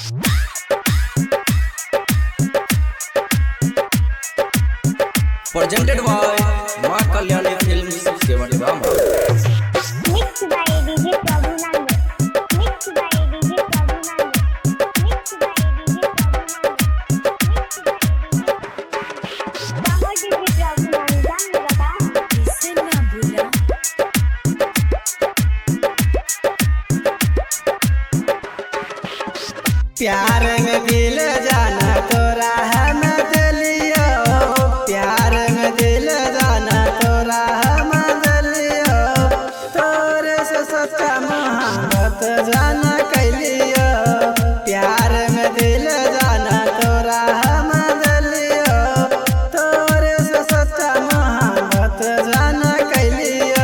Presented by Ma Kalyani Films Kevatgama. Mixed by DJ Prabhu Nand. Mixed by DJ Prabhu Nand. Mixed by DJ Prabhu Nand. Mixed by DJ Prabhu Nand. जान लगा इससे ना भूला प्यार में दिल जाना तोरा हम दिलियो, प्यार में दिल जाना तोरा हम दिलियो, तोरे से सच्चा मोहब्बत जाना कैलियो। प्यार में दिल जाना तोरा हम दिलियो, तोरे से सच्चा मोहब्बत जाना कैलियो।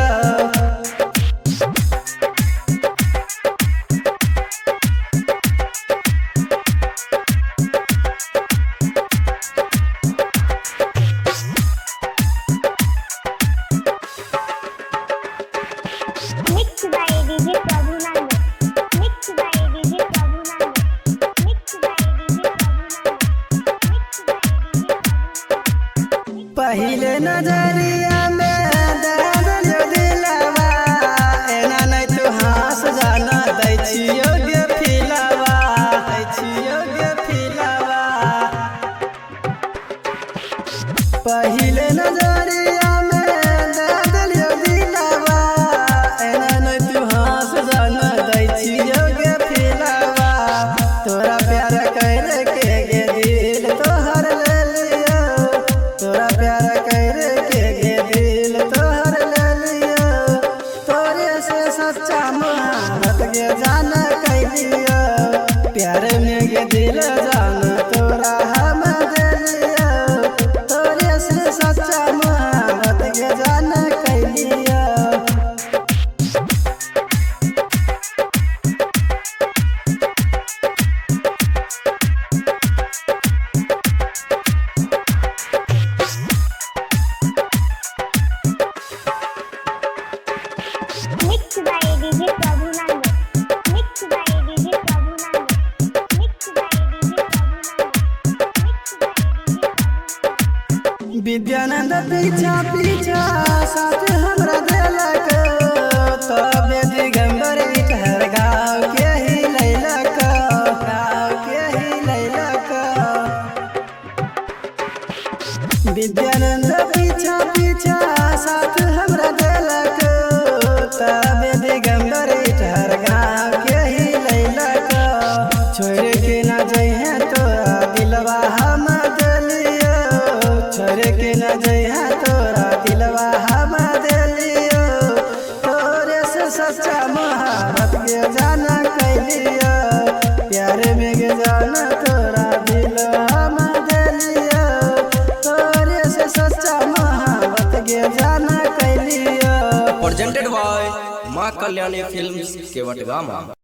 Mixed by DJ Prabhu Nand. Mixed by DJ Prabhu Nand. Mixed by DJ Prabhu Nand. Mixed by DJ Prabhu Nand. पहिले नजरिया में दर्द जो दिलवा, एना नहीं तू हंस जाना दै छियो गे फिलवा, दै छियो गे फिलवा। पहिले नजरिया में दर्द जो दिलवा, एना नहीं तू हंस जाना दै छियो गे फिलवा। तोरा प्यार कर के गे दिल तोहर ले लियो, तोरा प्यार कर के गे दिल तोहर ले लियो, तोरे से सच्चा मोहब्बत गे जाना कैलियो। प्यार में गे दिल जाना तोरा हम दिलियो, तोरे से सच्चा मोहब्बत गे जाना कैलियो। Mixed by DJ Prabhu Nand. Mixed by DJ Prabhu Nand. Mixed by DJ Prabhu Nand. Mixed by DJ Prabhu Nand. Vidyanand पीछा पीछा साथ हमरा देलक, तबे दिगंबर इटहर गाँव के ही लैलक, गाँव के ही लैलक। विद्यानंद पीछा पीछा साथ हमरा देलक, तबे दिगंबर इटहर गाँव के ही लैलक। छोड़ के ना जइहे तोरा दिलवा हम दिलियो, छोड़ के ना जइहे तोरा दिलवा हम दिलियो, तोरे से सच्चा मोहब्बत के जाना कैलियो। प्यार में के जाना तोरा दिल हम दिलियो, तोरे से सच्चा मोहब्बत के जाना कैलियो। Presented by Ma Kalyani Films Kevatgama.